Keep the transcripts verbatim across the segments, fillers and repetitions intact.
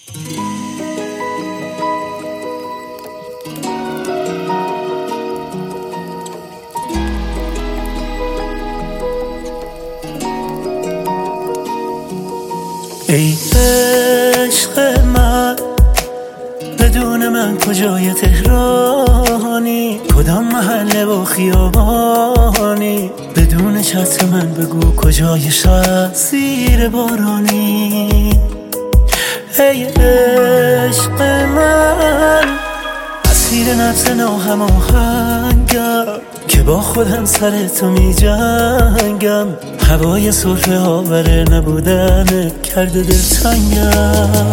ای عشق من، بدون من کجای تهرانی، کدام محله و خیابانی، بدون چتر من بگو کجای شهر زیر بارانی. ای عشق من، اسیر نبض ناهماهنگم که با خودم سر تو می جنگم، هوای سرفه آور نبودن کرده دلتنگم.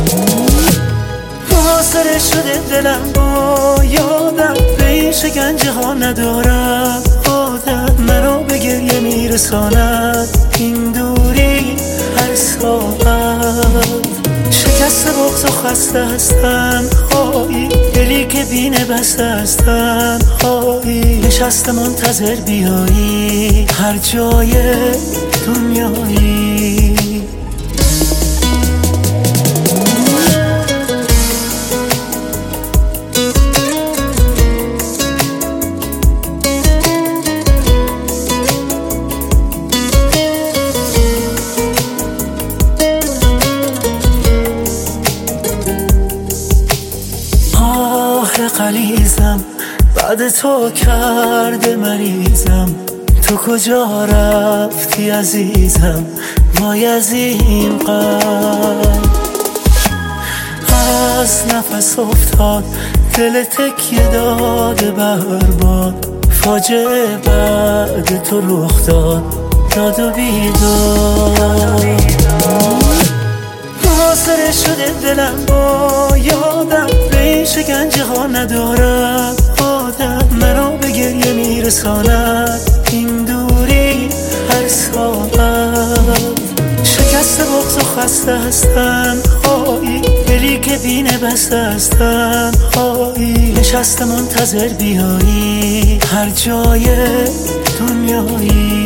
محاصره شده دلم با یادم، به این شکنجه ها ندارم عادت، مرا به گریه میرساند این دوری هر ساعت. شکست بغض و خسته هستن هایی، دلی که بینه بسته هستن هایی، نشسته منتظر بیایی هر جای دنیایی. قلیزم بعد تو کرده مریضم، تو کجا رفتی عزیزم، وای از این قلب. از نفس افتاد دل تکیه داده برباد، فاجعه بعد تو رخ داد داد و بیداد. محاصره شده دلم با یادم، به این شکنجه ها ندارم عادت، مرا به گریه میرساند این دوری هر ساعت. شکست بغض و خسته هستن هایی، دلی که بینه بسته هستن هایی، نشسته منتظر بیایی هر جای دنیایی.